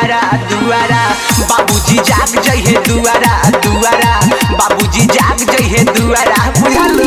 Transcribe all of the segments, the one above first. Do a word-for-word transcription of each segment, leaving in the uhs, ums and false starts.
दुआरा दुआरा बाबूजी जाग जइहे दुआरा दुआरा बाबूजी जाग जइहे दुआरा बुझलू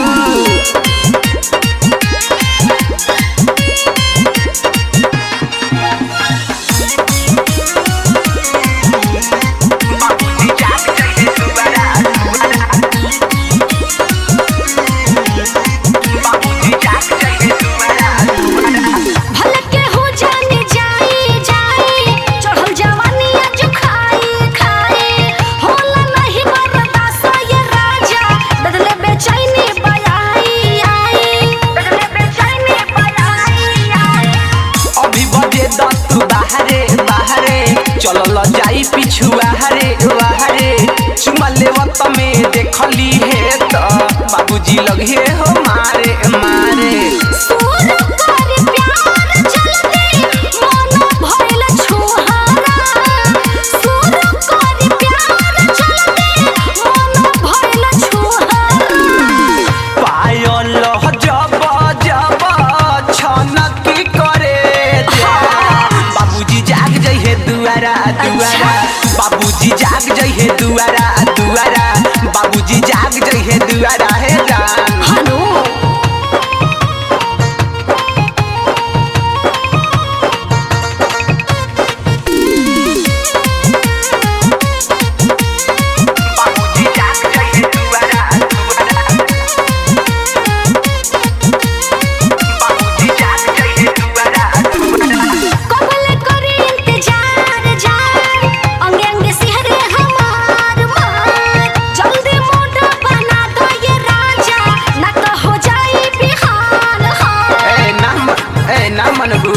चलल जाई पिछुआ हरे हरे चुमा लेवत में देखली है तो बाबूजी लगे हो मारे मारे सुर कर प्यार चलते मन भइल छुहारा सुर कर प्यार चलते मन भइल छुहारा पायल जब जब छनकी करे बाबूजी जाग जइहे दुआरा दुआरा बाबूजी जाग जइहे दुआरा दुआरा बाबूजी जाग जइहे दुआरा हे जान हनु बाबूजी जाग जइहे दुआरा दुआरा बाबूजी जाग जइहे दुआरा दुआरा कबल करे इंतजार जार अंगे अंगे सिहरे हमार मार जल्दी मोटा बना दो ये राजा ना तो हो जाए बिहान हार ए नाम ए नाम मनबू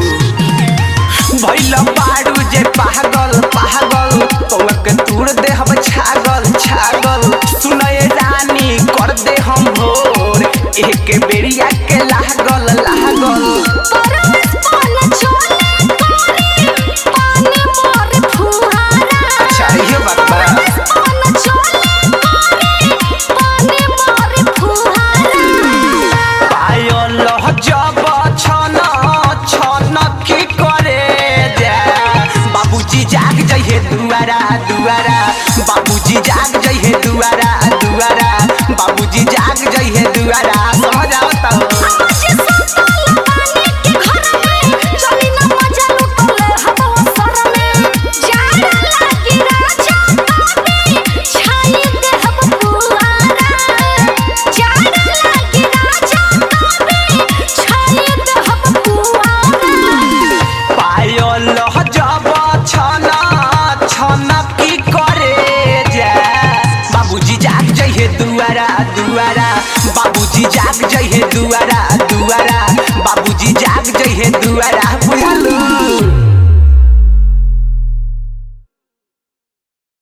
भइल बाड़ू जे पागल पागल कौआ के तूड़ दे हम छागल छागल सुनए रानी कर दे हम भोर एक बेरिया के लागल लागल परस पान चले करे पानी मोर फुहारा अच्छा ये बात बा परस पान चले करे पानी मोर फुहारा पायल जब छन छन की करे जा बाबूजी जाग जइहे दुआरा दुआरा बाबूजी जाग जइहे दुआरा दुआरा बाबूजी जाग जइहे दुआरा समझ आवत हो आज सताल पानी के घर में चली ना मजा लुटले हबो सर में जाड़ा लागी राजा तबे छाई दे हम पुआरा जाड़ा लागी राजा तबे छाई दे हम पुआरा पायल जब छन छन की करे जा बाबूजी जाग जइहे दुआरा दुआरा बाबूजी जाग जइहे दुआरा दुआरा बाबूजी जाग जइहे दुआरा बुझलू